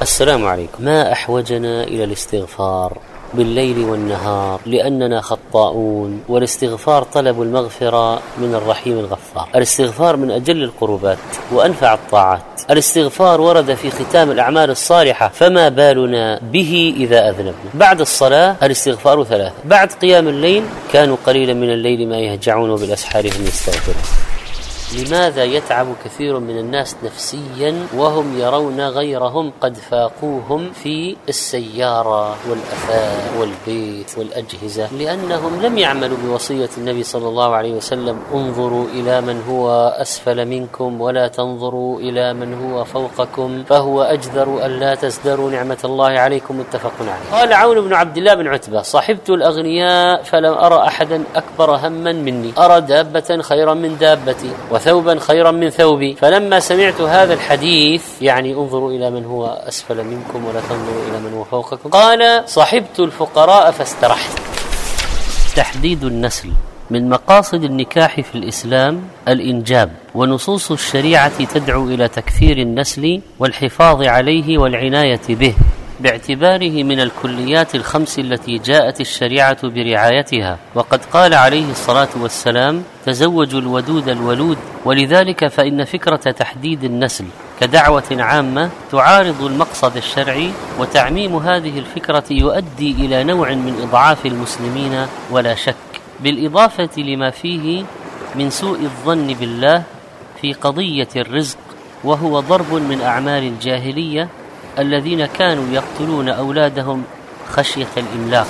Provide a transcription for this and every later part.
السلام عليكم. ما أحوجنا إلى الاستغفار بالليل والنهار لأننا خطاؤون، والاستغفار طلب المغفرة من الرحيم الغفار. الاستغفار من أجل القربات وأنفع الطاعات. الاستغفار ورد في ختام الأعمال الصالحة، فما بالنا به إذا أذنبنا. بعد الصلاة الاستغفار 3، بعد قيام الليل كانوا قليلا من الليل ما يهجعون وبالأسحار هم يستغفرون. لماذا يتعب كثير من الناس نفسيا وهم يرون غيرهم قد فاقوهم في السيارة والأثاث والبيت والأجهزة؟ لأنهم لم يعملوا بوصية النبي صلى الله عليه وسلم: انظروا إلى من هو أسفل منكم ولا تنظروا إلى من هو فوقكم فهو أجدر ألا تزدروا نعمة الله عليكم. متفق عليه. قال عون بن عبد الله بن عتبة: صحبت الأغنياء فلم أرى أحدا أكبر هما مني، أرى دابة خيرا من دابتي وثوبا خيرا من ثوبي، فلما سمعت هذا الحديث، يعني انظروا إلى من هو أسفل منكم ولا تنظروا إلى من هو فوقكم، قال: صحبت الفقراء فاسترحت. تحديد النسل. من مقاصد النكاح في الإسلام الإنجاب، ونصوص الشريعة تدعو إلى تكثير النسل والحفاظ عليه والعناية به، باعتباره من الكليات الخمس التي جاءت الشريعة برعايتها. وقد قال عليه الصلاة والسلام: تزوجوا الودود الولود. ولذلك فإن فكرة تحديد النسل كدعوة عامة تعارض المقصد الشرعي، وتعميم هذه الفكرة يؤدي إلى نوع من إضعاف المسلمين ولا شك، بالإضافة لما فيه من سوء الظن بالله في قضية الرزق، وهو ضرب من أعمال الجاهلية الذين كانوا يقتلون أولادهم خشية الإملاق.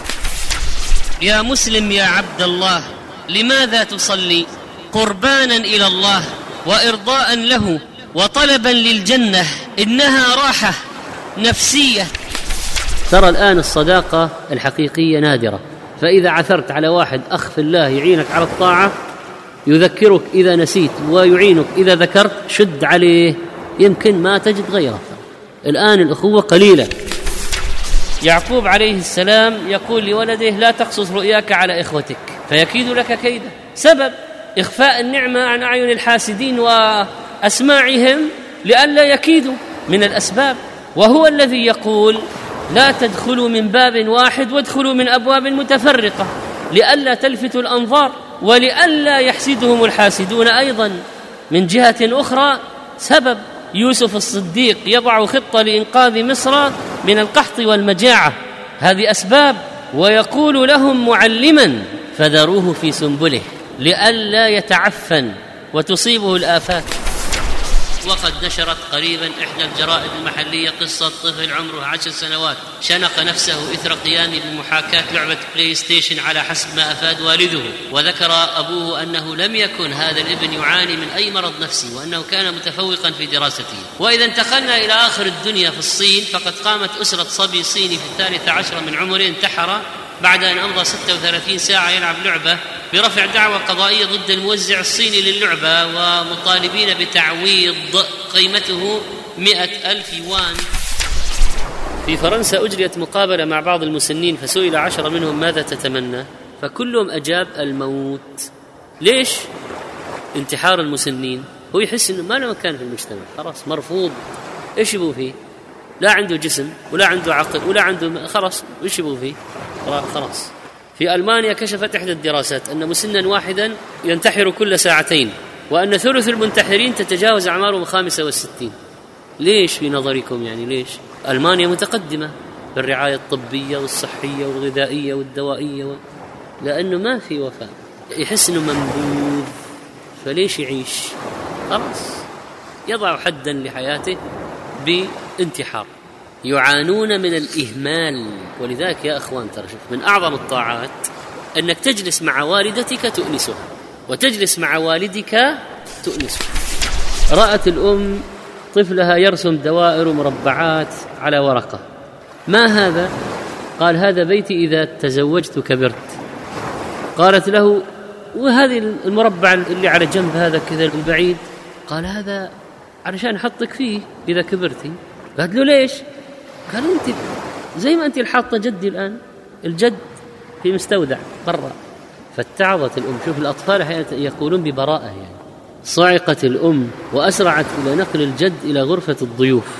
يا مسلم يا عبد الله، لماذا تصلي؟ قربانا إلى الله وإرضاء له وطلبا للجنة، إنها راحة نفسية. ترى الآن الصداقة الحقيقية نادرة، فإذا عثرت على واحد أخ في الله يعينك على الطاعة، يذكرك إذا نسيت ويعينك إذا ذكرت، شد عليه، يمكن ما تجد غيره. الآن الأخوة قليلة. يعقوب عليه السلام يقول لولده: لا تقصص رؤياك على إخوتك فيكيد لك كيدا. سبب إخفاء النعمة عن أعين الحاسدين وأسماعهم لئلا يكيدوا من الأسباب. وهو الذي يقول: لا تدخلوا من باب واحد وادخلوا من أبواب متفرقة لئلا تلفتوا الأنظار ولئلا يحسدهم الحاسدون. أيضا من جهة أخرى، سبب يوسف الصديق يضع خطة لإنقاذ مصر من القحط والمجاعة، هذه أسباب. ويقول لهم معلما: فذروه في سنبله لئلا يتعفن وتصيبه الآفات. وقد نشرت قريبا إحدى الجرائد المحلية قصة طفل عمره 10 سنوات شنق نفسه إثر قيامه بمحاكاة لعبة بلاي ستيشن على حسب ما أفاد والده. وذكر أبوه أنه لم يكن هذا الابن يعاني من أي مرض نفسي، وأنه كان متفوقا في دراسته. وإذا انتقلنا إلى آخر الدنيا في الصين، فقد قامت أسرة صبي صيني في 13 من عمره انتحر بعد أن أمضى 36 ساعة يلعب لعبة، برفع دعوى قضائية ضد الموزع الصيني للعبة، ومطالبين بتعويض قيمته 100,000 يوان. في فرنسا أجريت مقابلة مع بعض المسنين، فسئل 10 منهم: ماذا تتمنى؟ فكلهم أجاب: الموت. ليش؟ انتحار المسنين، هو يحس أنه ما له مكان في المجتمع، خلاص مرفوض. إيش يبغوا فيه؟ لا عنده جسم ولا عنده عقل ولا عنده، خلاص إيش يبغوا فيه؟ خلاص. في ألمانيا كشفت إحدى الدراسات أن مسنا واحدا ينتحر كل 2 ساعتين، وأن ثلث المنتحرين تتجاوز أعمارهم 65. ليش في نظركم؟ يعني ليش؟ ألمانيا متقدمة بالرعاية الطبية والصحية والغذائية والدوائية لأنه ما في وفاء، يحس أنه منبوذ، فليش يعيش؟ خلاص يضع حدا لحياته بانتحار. يعانون من الإهمال. ولذلك يا أخوان، ترى من أعظم الطاعات أنك تجلس مع والدتك تؤنسها، وتجلس مع والدك تؤنسه. رأت الأم طفلها يرسم دوائر ومربعات على ورقة. ما هذا؟ قال: هذا بيتي إذا تزوجت كبرت. قالت له: وهذه المربع اللي على جنب هذا كذا البعيد؟ قال: هذا علشان أحطك فيه إذا كبرتي. قالت له: ليش؟ قال: أنت زي ما أنت الحاطة جدي الآن، الجد في مستودع برا. فاتعظت الأم. شوف الأطفال أحيانا يقولون ببراءة، يعني صعقت الأم وأسرعت إلى نقل الجد إلى غرفة الضيوف،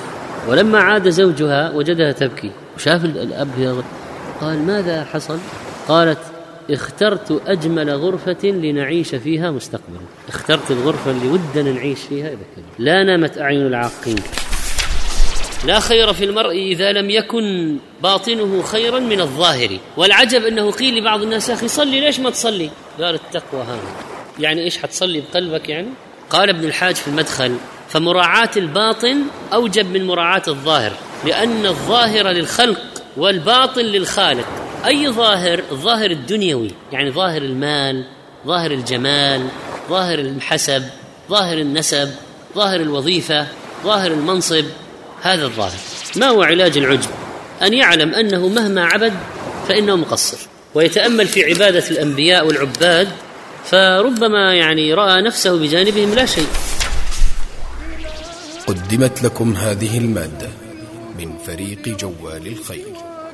ولما عاد زوجها وجدها تبكي وشاف الأب يغضب، قال: ماذا حصل؟ قالت: اخترت أجمل غرفة لنعيش فيها مستقبلا. اخترت الغرفة اللي ودنا نعيش فيها إذا كان. لا نامت أعين العاقين. لا خير في المرء إذا لم يكن باطنه خيرا من الظاهر. والعجب أنه قيل لبعض الناس: يا أخي صلي، ليش ما تصلي؟ قال: التقوى هذا. يعني إيش حتصلي بقلبك يعني؟ قال ابن الحاج في المدخل: فمراعاة الباطن أوجب من مراعاة الظاهر، لأن الظاهر للخلق والباطن للخالق. أي ظاهر؟ الظاهر الدنيوي، يعني ظاهر المال، ظاهر الجمال، ظاهر الحسب، ظاهر النسب، ظاهر الوظيفة، ظاهر المنصب. هذا الظاهر. ما هو علاج العجب؟ أن يعلم أنه مهما عبد فإنه مقصر، ويتأمل في عبادة الأنبياء والعباد، فربما يعني رأى نفسه بجانبهم لا شيء. قدمت لكم هذه المادة من فريق جوال الخير.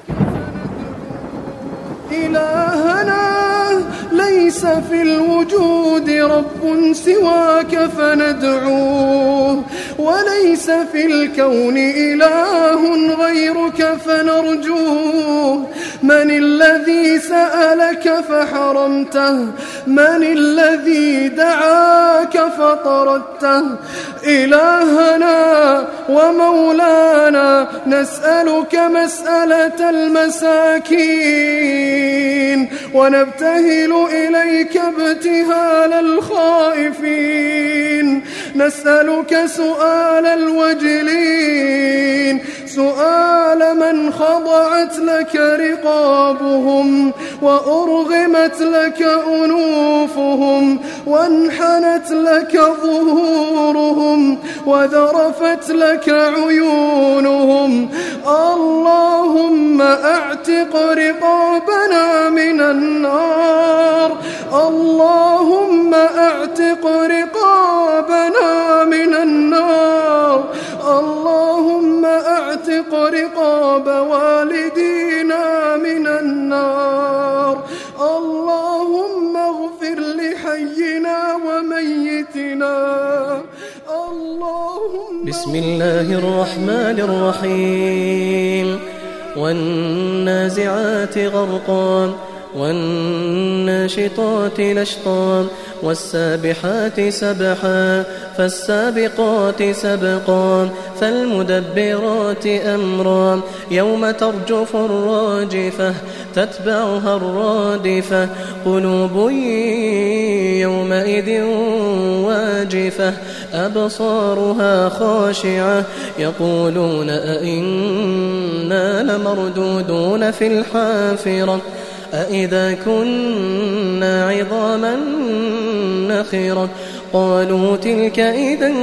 إلهنا ليس في الوجود رب سواك فندعوه، وليس في الكون إله غيرك فنرجوه. من الذي سألك فحرمته؟ من الذي دعاك فطردته؟ إلهنا ومولانا نسألك مسألة المساكين، ونبتهل إليك ابتهال الخائفين. نسألك سؤال الوجلين، سؤال من خضعت لك رقابهم، وأرغمت لك أنوفهم، وانحنت لك ظهورهم، وذرفت لك عيونهم. اللهم أعتق رقابنا من النار، اللهم أعتق رقابنا من النار، اللهم أعتق رقاب والدينا من النار. اللهم اغفر لحينا وميتنا. بسم الله الرحمن الرحيم. والنازعات غرقا، والناشطات نشطا، والسابحات سبحا، فالسابقات سبقا، فالمدبرات أمرا. يوم ترجف الراجفة تتبعها الرادفة، قلوب يومئذ واجفة، أبصارها خاشعة، يقولون أئنا لمردودون في الحافرة، أئذا كنا عظاما نخرة. قالوا تلك إذا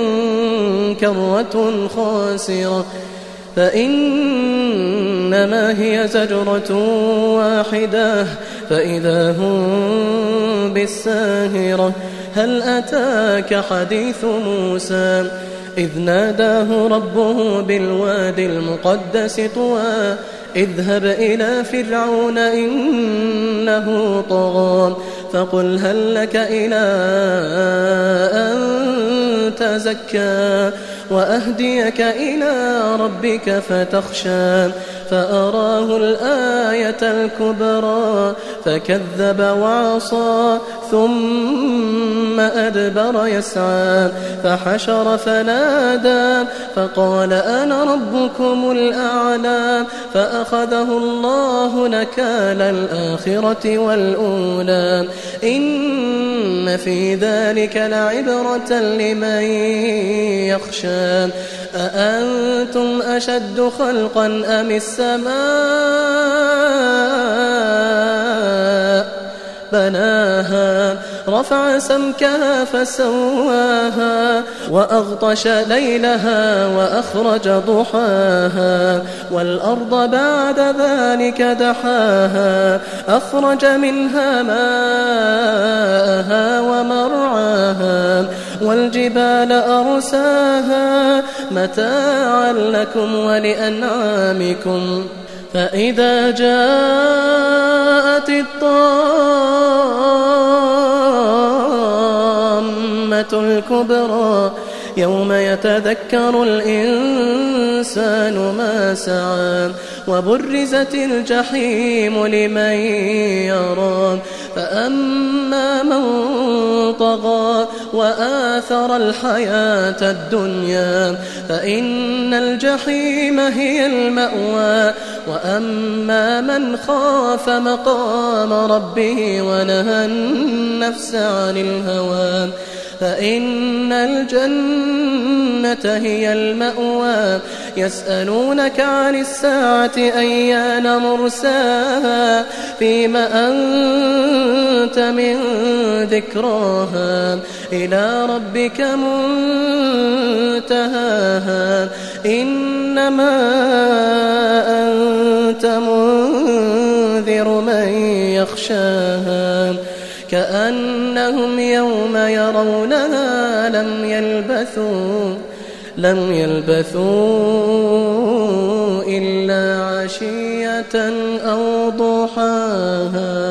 كرة خاسرة، فإنما هي زجرة واحدة فإذا هم بالساهرة. هل أتاك حديث موسى إذ ناداه ربه بالوادي المقدس طوى، اذهب إلى فرعون إنه طغى، فقل هل لك إلى أن تزكى وأهديك إلى ربك فتخشى. فأراه الآية الكبرى فكذب وعصى، ثم أدبر يسعى، فحشر فنادى، فقال أنا ربكم الأعلى. فأخذه الله نكال الآخرة والأولى. إن في ذلك لعبرة لمن يخشى. أأنتم أشد خلقا أم السماء بناها، رفع سمكها فسواها، وأغطش ليلها وأخرج ضحاها، والأرض بعد ذلك دحاها، أخرج منها ماءها ومرعاها، والجبال أرساها متاعا لكم ولأنعامكم. فإذا جاءت الطامة الكبرى يوم يتذكر الإنسان ما سعى وبرزت الجحيم لمن يرى فأما من طغى وآثر الحياة الدنيا فإن الجحيم هي المأوى وأما من خاف مقام ربه ونهى النفس عن الهوى فإن الجنة هي المأوى يسألونك عن الساعة أيان مرساها فيما أنت من ذكراها إلى ربك منتهاها إنما أنت منذر من يخشاها كأنهم يوم يرونها لم يلبثوا إلا عشية أو ضحاها.